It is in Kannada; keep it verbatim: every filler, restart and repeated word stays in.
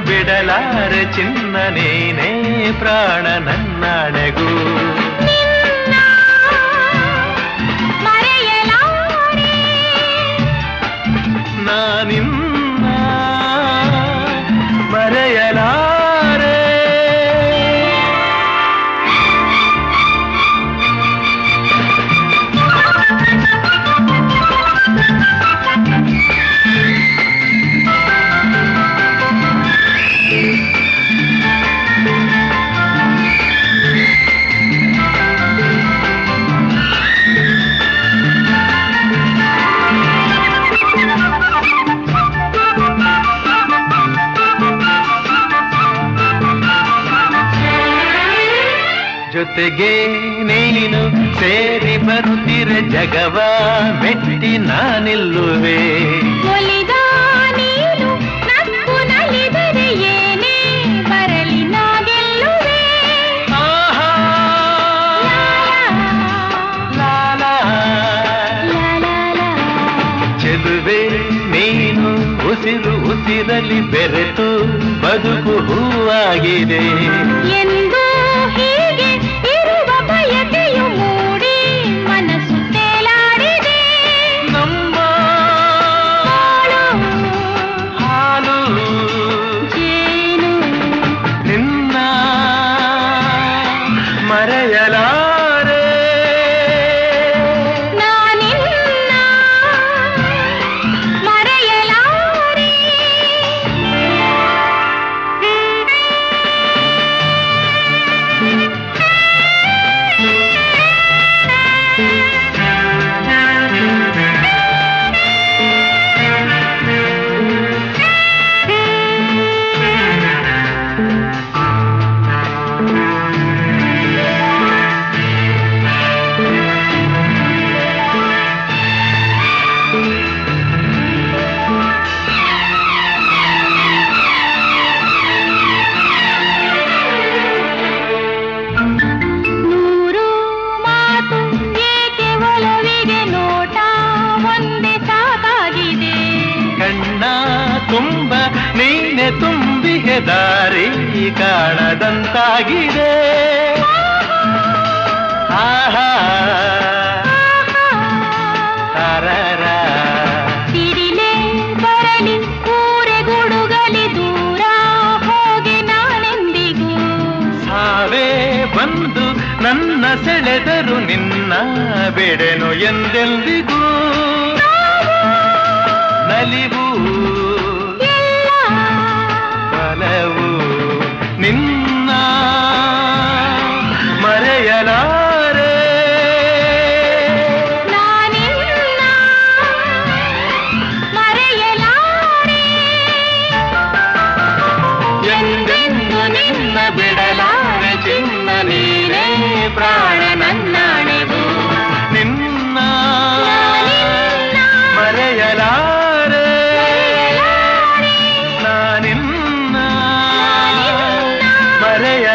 ಬಿಡಲಾರೆ ಚಿನ್ನ ನೀನೇ ಪ್ರಾಣ ನನ್ನಾಣೆಗೂ ನಾನಿನ್ನ ಮರೆಯಲಾರೆ ಜೊತೆಗೆ ನೀನು ಸೇರಿ ಬರುತ್ತಿರೆ ಜಗವ ಮೆಟ್ಟಿ ನಾನಿಲ್ಲುವೆ ಒಲಿದ ನೀನು ನಕ್ಕು ನಲಿದರೆ ಏನೇ ಬರಲಿ ನಾ ಗೆಲ್ಲುವೆ ಆಹಾ ಲಾಲಾ ಚೆಲುವೆ ನೀನು ಉಸಿರು ಉಸಿರಲಿ ಬೆರೆತು ಬದುಕು ಹೂವಾಗಿದೆ ಎಂದು ಹೀಗೆ ಇರುವ ಬಯಕೆಯು ಮೂಡಿ ಮನಸ್ಸು ತೇಲಾಡಿದೆ ನಮ್ಮ ಹಾಲು ಜೇನು ನಿನ್ನ ಮರೆಯಲಾರೆ ನಾನಿನ್ನ ಮರೆಯಲಾರೆ ನೂರು ಮಾತು ಏಕೆ ಒಲವಿಗೆ ನೋಟ ಒಂದೇ ಸಾಕಾಗಿದೆ ಕಣ್ಣ ತುಂಬ ನೀನೆ ತುಂಬಿಗೆ ದಾರಿ ಕಾಣದಂತಾಗಿದೆ ಆಹಾ ತಾರರ ಸಿರಿಲೆ ಬರಲಿ ಊರೆ ಗುಡುಗಲಿ ದೂರ ಹೋಗಿ ನಾನೆಂದಿಗೂ ಸಾವೇ ಬಂದು ನನ್ನ ಸೆಳೆದರು ನಿನ್ನ ಬಿಡೆನು ಎಂದೆಂದಿಗೂ ನಲಿವು ಬಲವು ನಿನ್ನ ಮರೆಯಲಾರೆ ನಾನಿನ್ನ ಮರೆಯಲಾರೆ ಎಂದೆಂದು ನಿನ್ನ ಬಿಡಲಾರೆ ಚಿನ್ನ ನೀನೇ ಪ್ರಾಣ ನನ್ನಾಣೆಗೂ ನಿನ್ನ ಮರೆಯಲಾರೆ ನಾನಿನ್ನ ಮರೆಯ